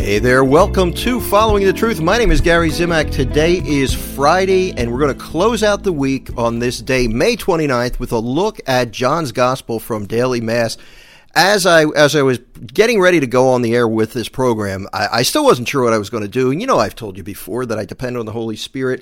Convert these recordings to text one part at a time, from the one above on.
Hey there, welcome to Following the Truth. My name is Gary Zimak. Today is Friday, and we're going to close out the week on this day, May 29th, with a look at John's Gospel from Daily Mass. As I was getting ready to go on the air with this program, I still wasn't sure what I was going to do. And you know, I've told you before that I depend on the Holy Spirit,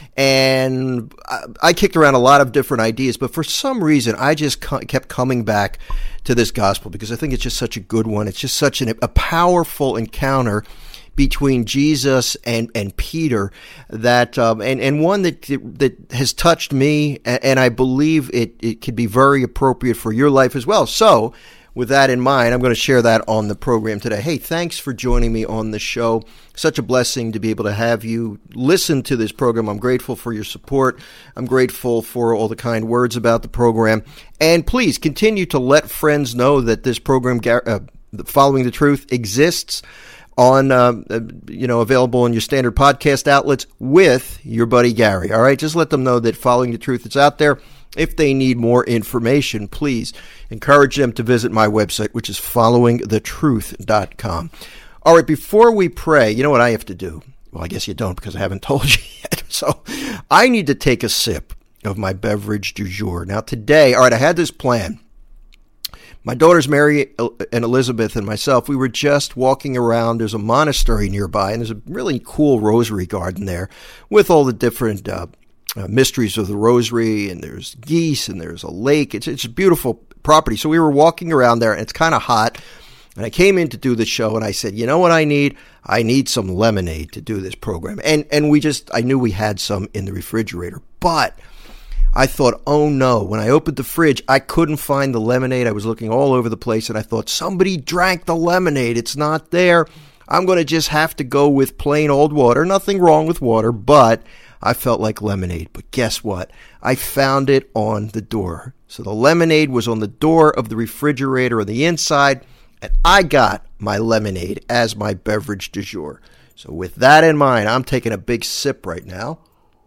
and I kicked around a lot of different ideas, but for some reason, I just kept coming back to this gospel because I think it's just such a good one. It's just such a powerful encounter between Jesus and Peter that and one that has touched me, and I believe it could be very appropriate for your life as well. So with that in mind, I'm going to share that on the program today. Hey, thanks for joining me on the show. Such a blessing to be able to have you listen to this program. I'm grateful for your support. I'm grateful for all the kind words about the program. And please continue to let friends know that this program, Following the Truth, exists on, available in your standard podcast outlets with your buddy Gary. All right, just let them know that Following the Truth is out there. If they need more information, please encourage them to visit my website, which is followingthetruth.com. All right, before we pray, you know what I have to do? Well, I guess you don't because I haven't told you yet. So I need to take a sip of my beverage du jour. Now today, all right, I had this plan. My daughters, Mary and Elizabeth, and myself, we were just walking around. There's a monastery nearby, and there's a really cool rosary garden there with all the different mysteries of the rosary, and there's geese, and there's a lake. It's a beautiful property. So we were walking around there, and it's kind of hot. And I came in to do the show, and I said, you know what I need? I need some lemonade to do this program. And I knew we had some in the refrigerator, but I thought, oh no, when I opened the fridge, I couldn't find the lemonade. I was looking all over the place, and I thought, somebody drank the lemonade. It's not there. I'm going to just have to go with plain old water. Nothing wrong with water, but I felt like lemonade. But guess what? I found it on the door. So the lemonade was on the door of the refrigerator on the inside, and I got my lemonade as my beverage du jour. So with that in mind, I'm taking a big sip right now.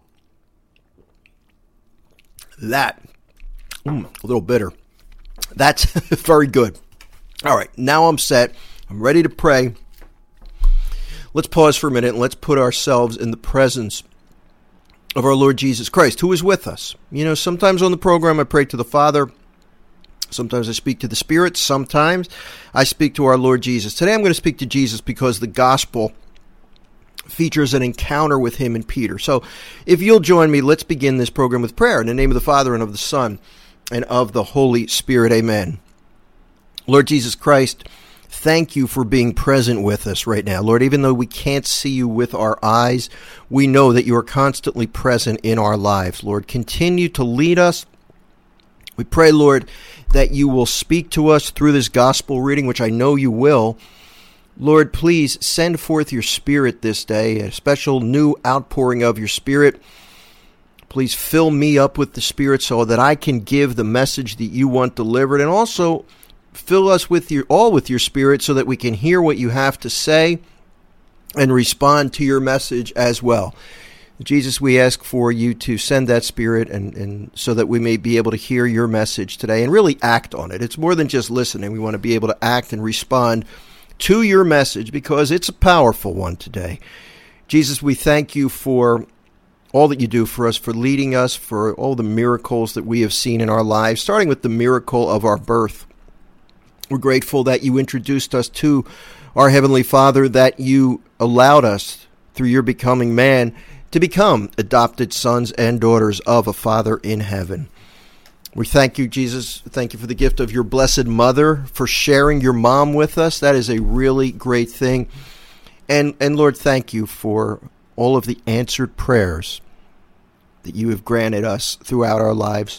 That, a little bitter. That's very good. All right, now I'm set. I'm ready to pray. Let's pause for a minute and let's put ourselves in the presence of our Lord Jesus Christ, who is with us. You know, sometimes on the program I pray to the Father. Sometimes I speak to the Spirit. Sometimes I speak to our Lord Jesus. Today I'm going to speak to Jesus because the gospel features an encounter with him and Peter. So if you'll join me, let's begin this program with prayer. In the name of the Father, and of the Son, and of the Holy Spirit. Amen. Lord Jesus Christ, thank you for being present with us right now. Lord, even though we can't see you with our eyes, we know that you are constantly present in our lives. Lord, continue to lead us. We pray, Lord, that you will speak to us through this gospel reading, which I know you will. Lord, please send forth your Spirit this day, a special new outpouring of your Spirit. Please fill me up with the Spirit so that I can give the message that you want delivered, and also fill us with your Spirit so that we can hear what you have to say and respond to your message as well. Jesus, we ask for you to send that Spirit and so that we may be able to hear your message today and really act on it. It's more than just listening. We want to be able to act and respond to your message because it's a powerful one today. Jesus, we thank you for all that you do for us, for leading us, for all the miracles that we have seen in our lives, starting with the miracle of our birth. We're grateful that you introduced us to our Heavenly Father, that you allowed us, through your becoming man, to become adopted sons and daughters of a Father in heaven. We thank you, Jesus. Thank you for the gift of your Blessed Mother, for sharing your mom with us. That is a really great thing. And Lord, thank you for all of the answered prayers that you have granted us throughout our lives.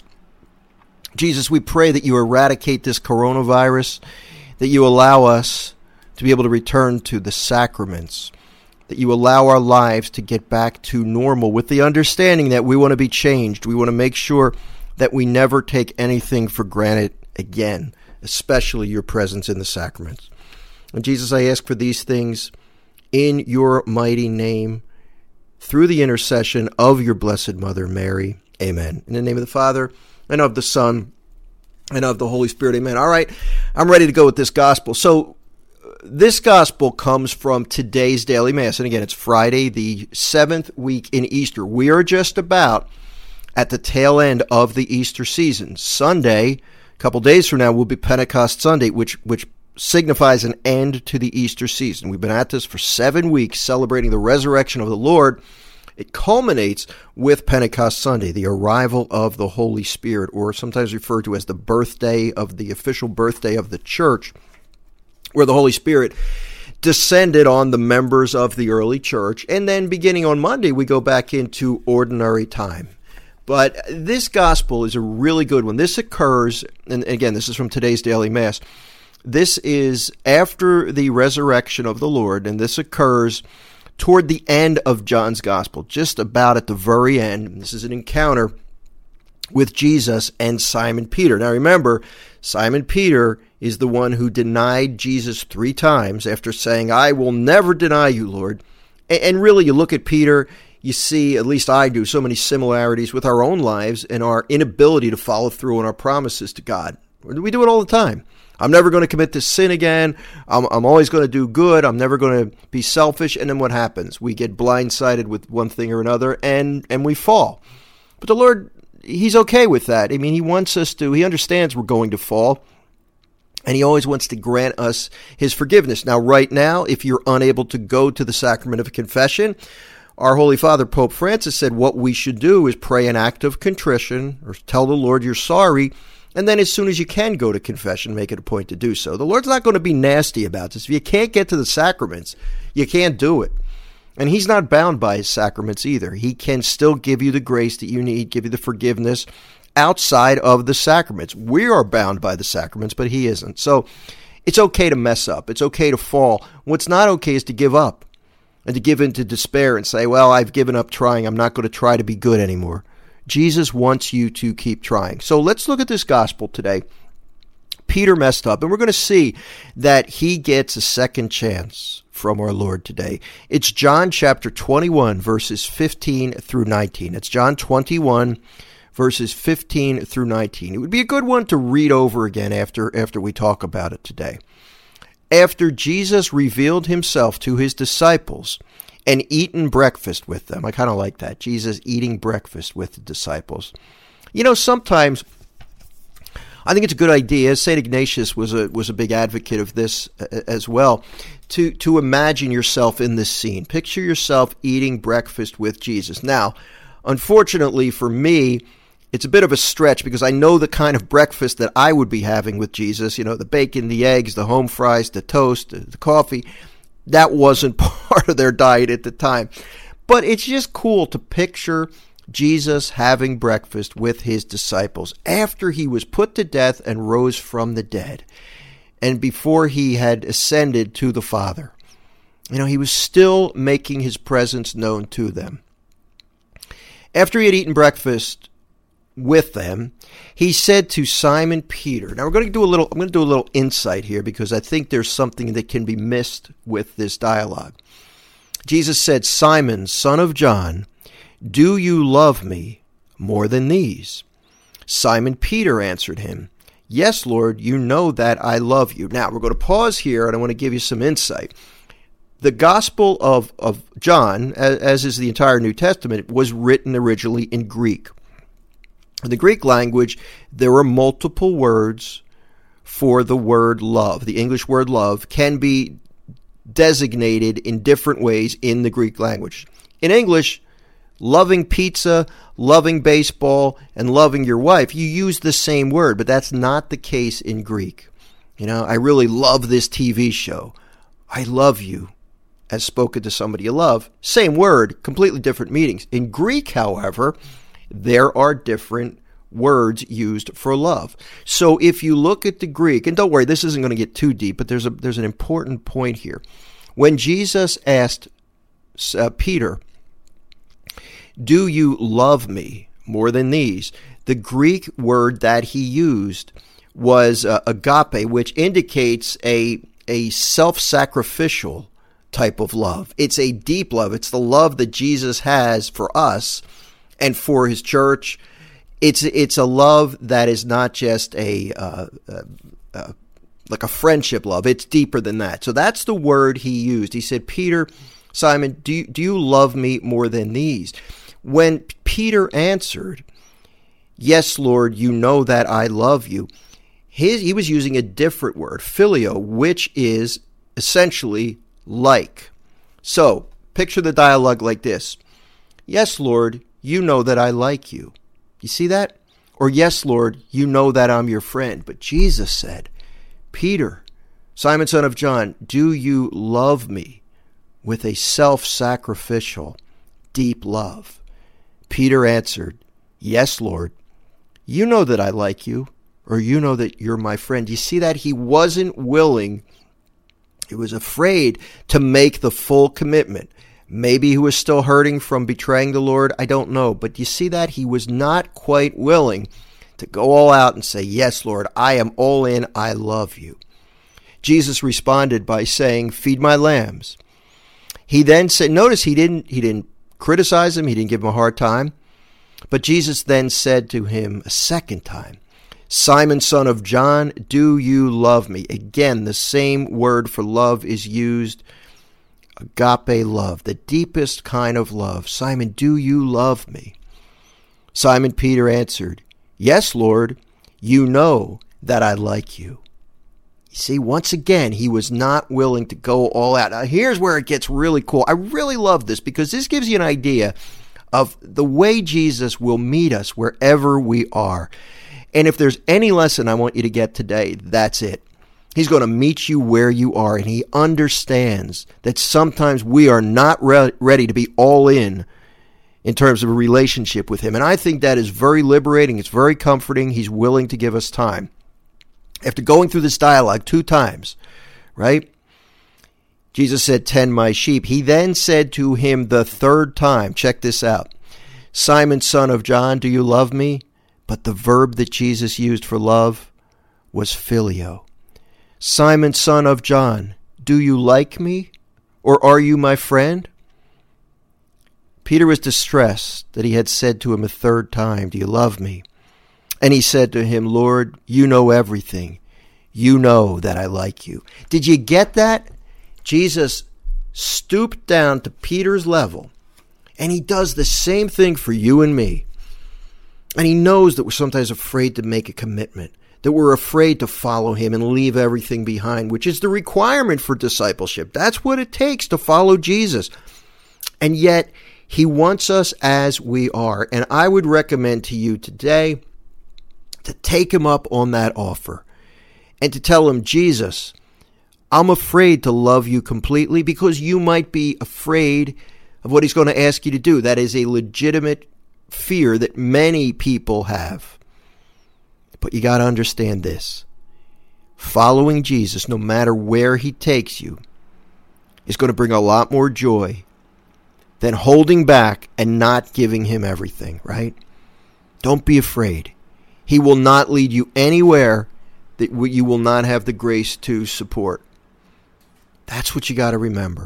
Jesus, we pray that you eradicate this coronavirus, that you allow us to be able to return to the sacraments, that you allow our lives to get back to normal with the understanding that we want to be changed. We want to make sure that we never take anything for granted again, especially your presence in the sacraments. And Jesus, I ask for these things in your mighty name, through the intercession of your Blessed Mother, Mary. Amen. In the name of the Father, and of the Son, and of the Holy Spirit. Amen. All right, I'm ready to go with this gospel. So this gospel comes from today's daily Mass. And again, it's Friday, the 7th week in Easter. We are just about at the tail end of the Easter season. Sunday, a couple days from now, will be Pentecost Sunday, which signifies an end to the Easter season. We've been at this for 7 weeks, celebrating the resurrection of the Lord. It culminates with Pentecost Sunday, the arrival of the Holy Spirit, or sometimes referred to as the official birthday of the church, where the Holy Spirit descended on the members of the early church. And then beginning on Monday, we go back into ordinary time. But this gospel is a really good one. This occurs, and again, this is from today's daily Mass. This is after the resurrection of the Lord, and this occurs toward the end of John's gospel, just about at the very end. This is an encounter with Jesus and Simon Peter. Now remember, Simon Peter is the one who denied Jesus 3 times after saying, "I will never deny you, Lord." And really, you look at Peter, you see, at least I do, so many similarities with our own lives and our inability to follow through on our promises to God. We do it all the time. I'm never going to commit this sin again. I'm always going to do good. I'm never going to be selfish. And then what happens? We get blindsided with one thing or another, and we fall. But the Lord, He's okay with that. I mean, He wants us to, He understands we're going to fall, and He always wants to grant us His forgiveness. Now, right now, if you're unable to go to the sacrament of confession, our Holy Father, Pope Francis, said what we should do is pray an act of contrition, or tell the Lord you're sorry, and then as soon as you can go to confession, make it a point to do so. The Lord's not going to be nasty about this. If you can't get to the sacraments, you can't do it. And He's not bound by His sacraments either. He can still give you the grace that you need, give you the forgiveness outside of the sacraments. We are bound by the sacraments, but He isn't. So it's okay to mess up. It's okay to fall. What's not okay is to give up and to give in to despair and say, well, I've given up trying. I'm not going to try to be good anymore. Jesus wants you to keep trying. So let's look at this gospel today. Peter messed up, and we're going to see that he gets a second chance from our Lord today. It's John chapter 21, verses 15 through 19. It's John 21, verses 15 through 19. It would be a good one to read over again after we talk about it today. After Jesus revealed Himself to His disciples and eaten breakfast with them. I kind of like that. Jesus eating breakfast with the disciples. You know, sometimes I think it's a good idea. St. Ignatius was a big advocate of this as well, to imagine yourself in this scene. Picture yourself eating breakfast with Jesus. Now, unfortunately for me, it's a bit of a stretch because I know the kind of breakfast that I would be having with Jesus. You know, the bacon, the eggs, the home fries, the toast, the coffee. That wasn't part of their diet at the time. But it's just cool to picture Jesus having breakfast with His disciples after He was put to death and rose from the dead, and before He had ascended to the Father. You know, He was still making His presence known to them. After He had eaten breakfast with them, He said to Simon Peter. Now I'm going to do a little insight here because I think there's something that can be missed with this dialogue. Jesus said, "Simon, son of John, do you love me more than these?" Simon Peter answered Him, "Yes, Lord, you know that I love you." Now we're going to pause here and I want to give you some insight. The Gospel of John, as is the entire New Testament, was written originally in Greek. In the Greek language, there are multiple words for the word love. The English word love can be designated in different ways in the Greek language. In English, loving pizza, loving baseball, and loving your wife, you use the same word, but that's not the case in Greek. You know, I really love this TV show. I love you, as spoken to somebody you love. Same word, completely different meanings. In Greek, however, there are different words used for love. So if you look at the Greek, and don't worry, this isn't going to get too deep, but there's an important point here. When Jesus asked Peter, "Do you love me more than these?" the Greek word that he used was agape, which indicates a self-sacrificial type of love. It's a deep love. It's the love that Jesus has for us and for His church. It's a love that is not just a like a friendship love. It's deeper than that. So that's the word he used. He said, Peter, Simon, do you love me more than these? When Peter answered, yes, Lord, you know that I love you, he was using a different word, phileo, which is essentially like. So picture the dialogue like this. Yes, Lord, you know that I like you. You see that? Or yes, Lord, you know that I'm your friend. But Jesus said, Peter, Simon, son of John, do you love me with a self-sacrificial, deep love? Peter answered, yes, Lord, you know that I like you, or you know that you're my friend. You see that? He wasn't willing. He was afraid to make the full commitment. Maybe he was still hurting from betraying the Lord. I don't know. But you see that? He was not quite willing to go all out and say, yes, Lord, I am all in. I love you. Jesus responded by saying, feed my lambs. He then said, notice he didn't criticize him. He didn't give him a hard time. But Jesus then said to him a second time, Simon, son of John, do you love me? Again, the same word for love is used, agape love, the deepest kind of love. Simon, do you love me? Simon Peter answered, yes, Lord, you know that I like you. You see, once again, he was not willing to go all out. Now, here's where it gets really cool. I really love this because this gives you an idea of the way Jesus will meet us wherever we are. And if there's any lesson I want you to get today, that's it. He's going to meet you where you are, and he understands that sometimes we are not ready to be all in terms of a relationship with him. And I think that is very liberating. It's very comforting. He's willing to give us time. After going through this dialogue 2 times, right? Jesus said, tend my sheep. He then said to him the 3rd time, check this out, Simon, son of John, do you love me? But the verb that Jesus used for love was phileo. Simon, son of John, do you like me? Or are you my friend? Peter was distressed that he had said to him a 3rd time, do you love me? And he said to him, Lord, you know everything. You know that I like you. Did you get that? Jesus stooped down to Peter's level, and he does the same thing for you and me. And he knows that we're sometimes afraid to make a commitment, that we're afraid to follow him and leave everything behind, which is the requirement for discipleship. That's what it takes to follow Jesus. And yet, he wants us as we are. And I would recommend to you today to take him up on that offer and to tell him, Jesus, I'm afraid to love you completely, because you might be afraid of what he's going to ask you to do. That is a legitimate fear that many people have. But you got to understand this. Following Jesus, no matter where he takes you, is going to bring a lot more joy than holding back and not giving him everything, right? Don't be afraid. He will not lead you anywhere that you will not have the grace to support. That's what you got to remember.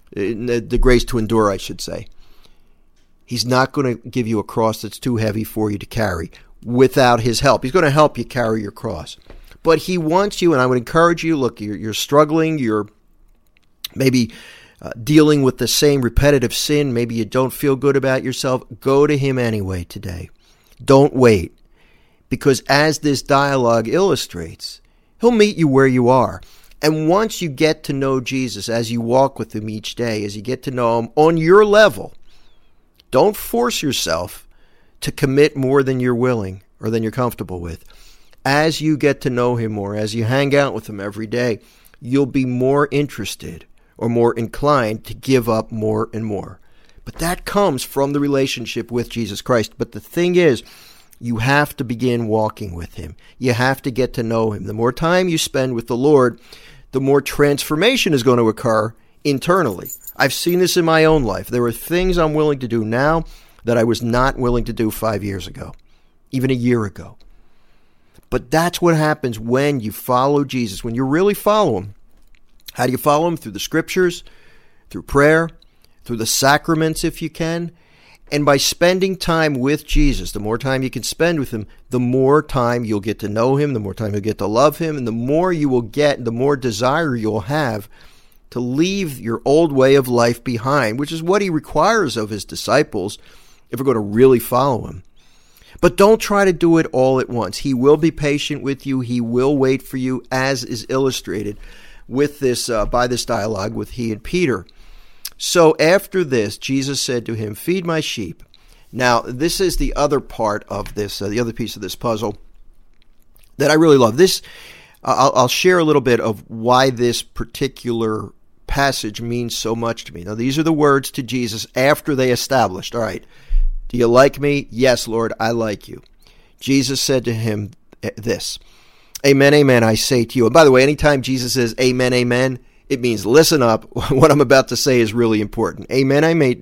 The grace to endure, I should say. He's not going to give you a cross that's too heavy for you to carry without his help. He's going to help you carry your cross. But he wants you, and I would encourage you, look, you're struggling, you're maybe dealing with the same repetitive sin, maybe you don't feel good about yourself, go to him anyway today. Don't wait. Because as this dialogue illustrates, he'll meet you where you are. And once you get to know Jesus, as you walk with him each day, as you get to know him on your level, don't force yourself to commit more than you're willing or than you're comfortable with. As you get to know him more, as you hang out with him every day, you'll be more interested or more inclined to give up more and more. But that comes from the relationship with Jesus Christ. But the thing is, you have to begin walking with him. You have to get to know him. The more time you spend with the Lord, the more transformation is going to occur internally. I've seen this in my own life. There are things I'm willing to do now that I was not willing to do 5 years ago, even a year ago. But that's what happens when you follow Jesus, when you really follow him. How do you follow him? Through the scriptures, through prayer, through the sacraments if you can. And by spending time with Jesus, the more time you can spend with him, the more time you'll get to know him, the more time you'll get to love him, and the more you will get, the more desire you'll have to leave your old way of life behind, which is what he requires of his disciples if we're going to really follow him. But don't try to do it all at once. He will be patient with you. He will wait for you, as is illustrated with this by this dialogue with he and Peter. So after this, Jesus said to him, "Feed my sheep." Now, this is the other part of this, the other piece of this puzzle that I really love. This, I'll share a little bit of why this particular passage means so much to me. Now, these are the words to Jesus after they established, all right, do you like me? Yes, Lord, I like you. Jesus said to him this, "Amen, amen, I say to you." And by the way, anytime Jesus says amen, amen, it means listen up. What I'm about to say is really important. Amen,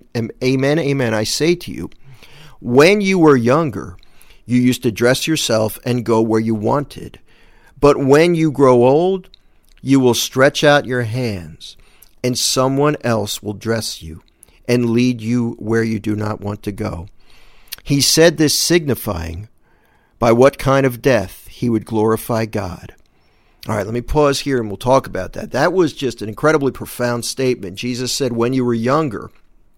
amen, I say to you, when you were younger, you used to dress yourself and go where you wanted. But when you grow old, you will stretch out your hands, and someone else will dress you and lead you where you do not want to go. He said this signifying by what kind of death he would glorify God. All right, let me pause here and we'll talk about that. That was just an incredibly profound statement. Jesus said when you were younger,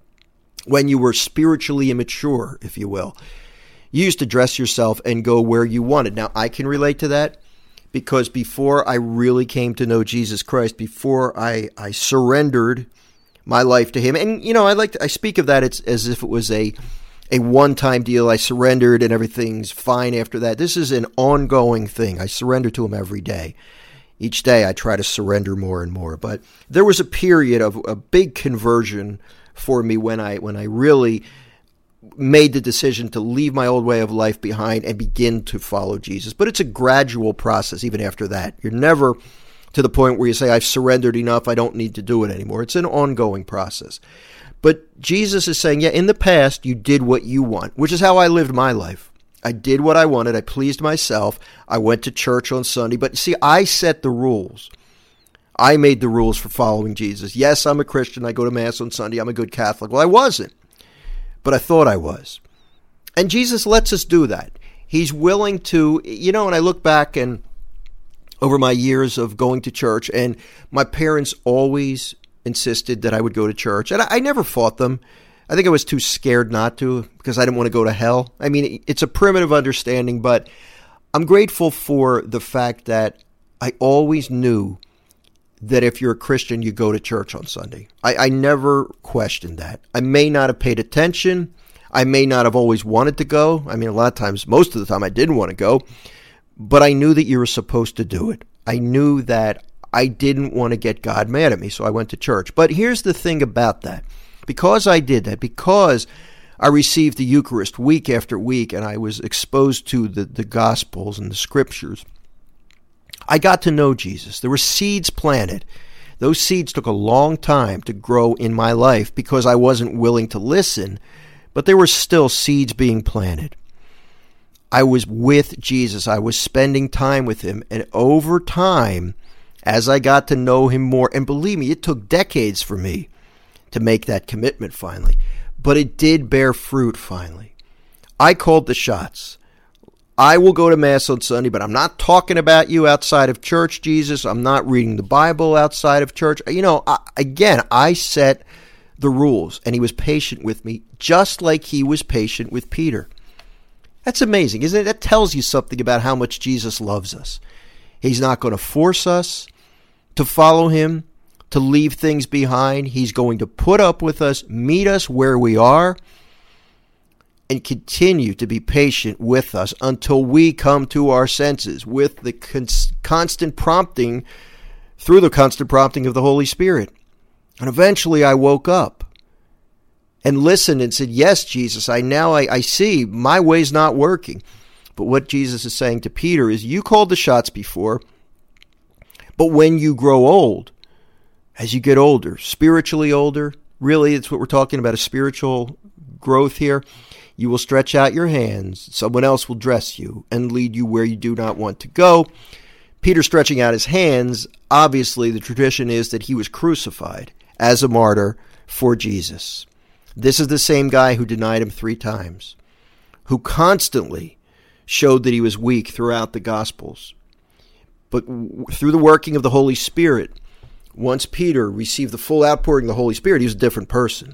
when you were spiritually immature, if you will, you used to dress yourself and go where you wanted. Now, I can relate to that because before I really came to know Jesus Christ, before I surrendered my life to him, and, you know, I speak of that as if it was a one-time deal. I surrendered and everything's fine after that. This is an ongoing thing. I surrender to him every day. Each day I try to surrender more and more. But there was a period of a big conversion for me when I really made the decision to leave my old way of life behind and begin to follow Jesus. But it's a gradual process even after that. You're never to the point where you say, I've surrendered enough, I don't need to do it anymore. It's an ongoing process. But Jesus is saying, yeah, in the past, you did what you want, which is how I lived my life. I did what I wanted. I pleased myself. I went to church on Sunday. But see, I set the rules. I made the rules for following Jesus. Yes, I'm a Christian. I go to Mass on Sunday. I'm a good Catholic. Well, I wasn't, but I thought I was. And Jesus lets us do that. He's willing to, you know, and I look back and over my years of going to church, and my parents always insisted that I would go to church. And I never fought them. I think I was too scared not to because I didn't want to go to hell. I mean, it's a primitive understanding, but I'm grateful for the fact that I always knew that if you're a Christian, you go to church on Sunday. I never questioned that. I may not have paid attention. I may not have always wanted to go. I mean, a lot of times, most of the time, I didn't want to go. But I knew that you were supposed to do it. I knew that I didn't want to get God mad at me, so I went to church. But here's the thing about that. Because I did that, because I received the Eucharist week after week, and I was exposed to the Gospels and the Scriptures, I got to know Jesus. There were seeds planted. Those seeds took a long time to grow in my life because I wasn't willing to listen, but there were still seeds being planted. I was with Jesus. I was spending time with him. And over time, as I got to know him more, and believe me, it took decades for me to make that commitment finally, but it did bear fruit finally. I called the shots. I will go to Mass on Sunday, but I'm not talking about you outside of church, Jesus. I'm not reading the Bible outside of church. You know, I set the rules, and he was patient with me, just like he was patient with Peter. That's amazing, isn't it? That tells you something about how much Jesus loves us. He's not going to force us to follow him, to leave things behind. He's going to put up with us, meet us where we are, and continue to be patient with us until we come to our senses with the constant prompting, through the constant prompting of the Holy Spirit. And eventually I woke up and listened and said, yes, Jesus, I see my way's not working. But what Jesus is saying to Peter is, you called the shots before, but when you grow old, as you get older, spiritually older, really it's what we're talking about, a spiritual growth here, you will stretch out your hands, someone else will dress you and lead you where you do not want to go. Peter stretching out his hands, obviously the tradition is that he was crucified as a martyr for Jesus. This is the same guy who denied him 3 times, who constantly showed that he was weak throughout the Gospels. But through the working of the Holy Spirit, once Peter received the full outpouring of the Holy Spirit, he was a different person.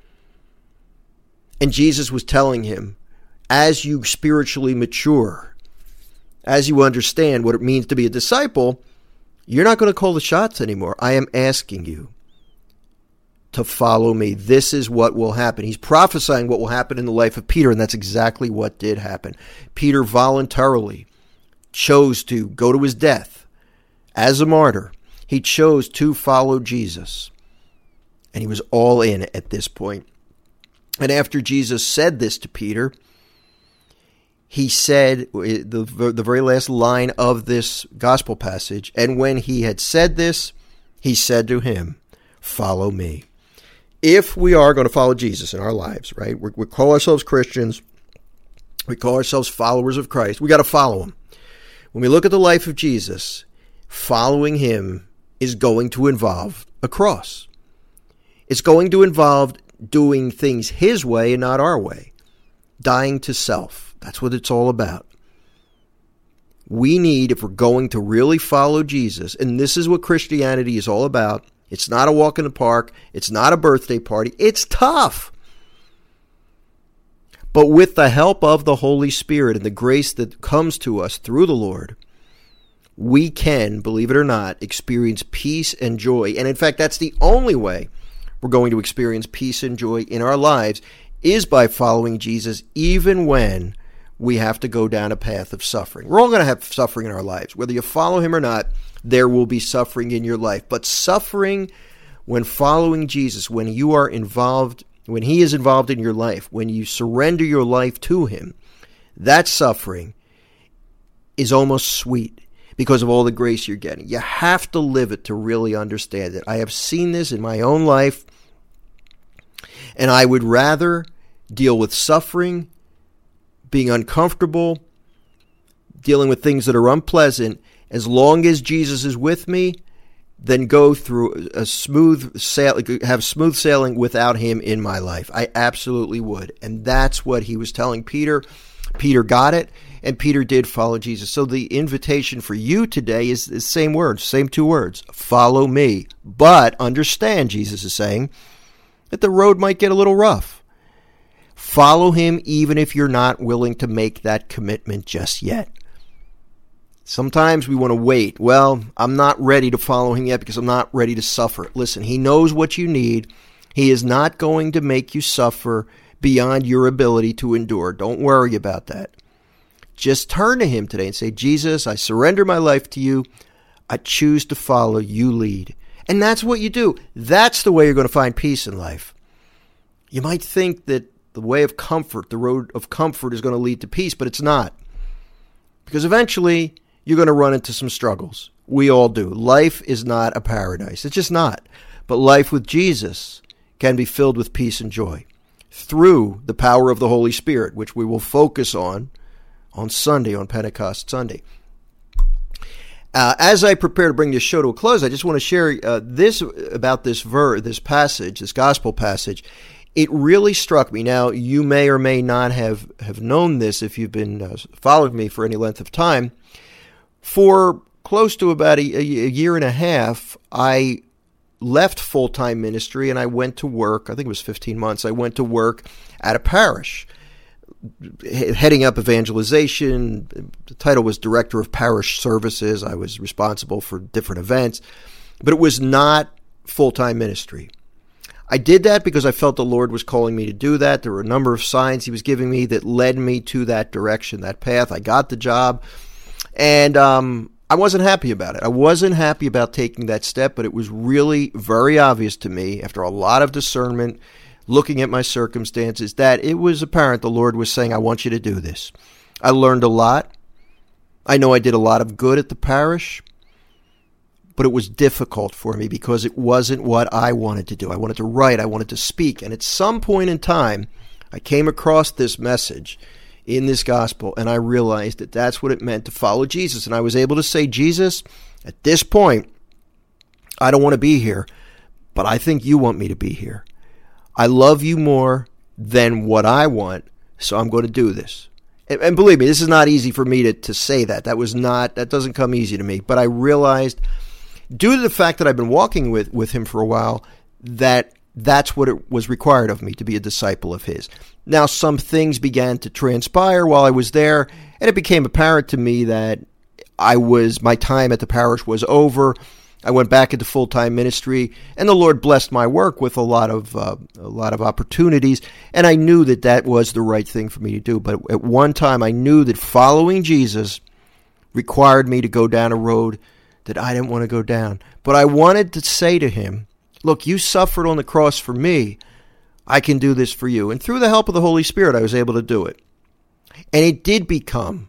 And Jesus was telling him, as you spiritually mature, as you understand what it means to be a disciple, you're not going to call the shots anymore. I am asking you to follow me. This is what will happen. He's prophesying what will happen in the life of Peter, and that's exactly what did happen. Peter voluntarily chose to go to his death as a martyr. He chose to follow Jesus, and he was all in at this point. And after Jesus said this to Peter, he said the very last line of this gospel passage, and when he had said this, he said to him, follow me. If we are going to follow Jesus in our lives, right? We call ourselves Christians. We call ourselves followers of Christ. We got to follow him. When we look at the life of Jesus, following him is going to involve a cross. It's going to involve doing things his way and not our way. Dying to self. That's what it's all about. We need, if we're going to really follow Jesus, and this is what Christianity is all about. It's not a walk in the park. It's not a birthday party. It's tough. But with the help of the Holy Spirit and the grace that comes to us through the Lord, we can, believe it or not, experience peace and joy. And in fact, that's the only way we're going to experience peace and joy in our lives is by following Jesus, even when we have to go down a path of suffering. We're all going to have suffering in our lives. Whether you follow him or not, there will be suffering in your life. But suffering when following Jesus, when you are involved, when he is involved in your life, when you surrender your life to him, that suffering is almost sweet because of all the grace you're getting. You have to live it to really understand it. I have seen this in my own life, and I would rather deal with suffering, being uncomfortable, dealing with things that are unpleasant, as long as Jesus is with me, than go through a smooth sailing without him in my life. I absolutely would. And that's what he was telling Peter. Peter got it, and Peter did follow Jesus. So the invitation for you today is the same words, same 2 words. Follow me. But understand, Jesus is saying, that the road might get a little rough. Follow him even if you're not willing to make that commitment just yet. Sometimes we want to wait. Well, I'm not ready to follow him yet because I'm not ready to suffer. Listen, he knows what you need. He is not going to make you suffer beyond your ability to endure. Don't worry about that. Just turn to him today and say, Jesus, I surrender my life to you. I choose to follow you lead. And that's what you do. That's the way you're going to find peace in life. You might think that the way of comfort, the road of comfort is going to lead to peace, but it's not. Because eventually you're going to run into some struggles. We all do. Life is not a paradise. It's just not. But life with Jesus can be filled with peace and joy through the power of the Holy Spirit, which we will focus on Sunday, on Pentecost Sunday. As I prepare to bring this show to a close, I just want to share this about this passage, this gospel passage. It really struck me. Now, you may or may not have known this if you've been following me for any length of time. For close to about a year and a half, I left full-time ministry and I went to work. I think it was 15 months. I went to work at a parish, heading up evangelization. The title was Director of Parish Services. I was responsible for different events, but it was not full-time ministry. I did that because I felt the Lord was calling me to do that. There were a number of signs he was giving me that led me to that direction, that path. I got the job, and I wasn't happy about it. I wasn't happy about taking that step, but it was really very obvious to me after a lot of discernment, looking at my circumstances, that it was apparent the Lord was saying, I want you to do this. I learned a lot. I know I did a lot of good at the parish, but it was difficult for me because it wasn't what I wanted to do. I wanted to write. I wanted to speak. And at some point in time, I came across this message in this gospel, and I realized that that's what it meant to follow Jesus. And I was able to say, Jesus, at this point, I don't want to be here, but I think you want me to be here. I love you more than what I want, so I'm going to do this. And believe me, this is not easy for me to say that. That doesn't come easy to me. But I realized, due to the fact that I've been walking with him for a while, that's what it was required of me to be a disciple of his. Now, some things began to transpire while I was there, and it became apparent to me that my time at the parish was over. I went back into full-time ministry, and the Lord blessed my work with a lot of opportunities, and I knew that was the right thing for me to do. But at one time, I knew that following Jesus required me to go down a road that I didn't want to go down. But I wanted to say to him, look, you suffered on the cross for me. I can do this for you. And through the help of the Holy Spirit, I was able to do it. And it did become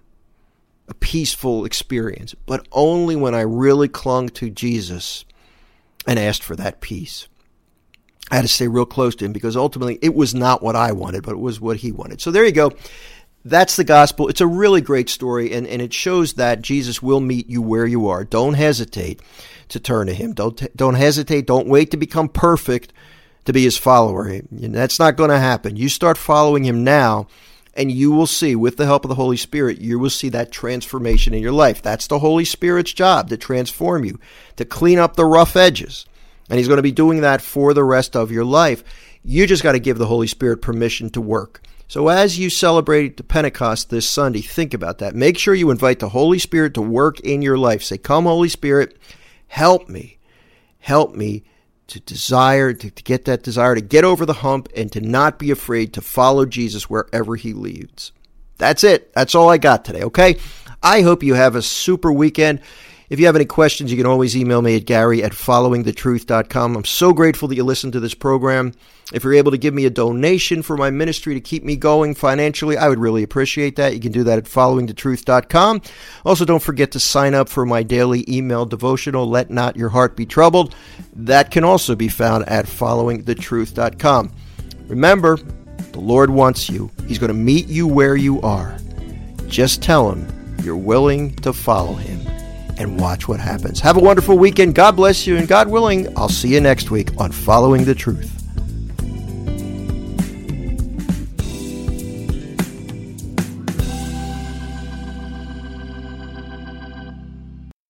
a peaceful experience, but only when I really clung to Jesus and asked for that peace. I had to stay real close to him because ultimately it was not what I wanted, but it was what he wanted. So there you go. That's the gospel. It's a really great story, and it shows that Jesus will meet you where you are. Don't hesitate to turn to him. Don't hesitate. Don't wait to become perfect to be his follower. That's not going to happen. You start following him now, and you will see, with the help of the Holy Spirit, you will see that transformation in your life. That's the Holy Spirit's job, to transform you, to clean up the rough edges. And he's going to be doing that for the rest of your life. You just got to give the Holy Spirit permission to work. So as you celebrate the Pentecost this Sunday, think about that. Make sure you invite the Holy Spirit to work in your life. Say, come, Holy Spirit, help me. Help me to desire, to get that desire, to get over the hump, and to not be afraid to follow Jesus wherever he leads. That's it. That's all I got today, okay? I hope you have a super weekend. If you have any questions, you can always email me at gary@followingthetruth.com. I'm so grateful that you listen to this program. If you're able to give me a donation for my ministry to keep me going financially, I would really appreciate that. You can do that at followingthetruth.com. Also, don't forget to sign up for my daily email devotional, Let Not Your Heart Be Troubled. That can also be found at followingthetruth.com. Remember, the Lord wants you. He's going to meet you where you are. Just tell him you're willing to follow him. And watch what happens. Have a wonderful weekend. God bless you, and God willing, I'll see you next week on Following the Truth.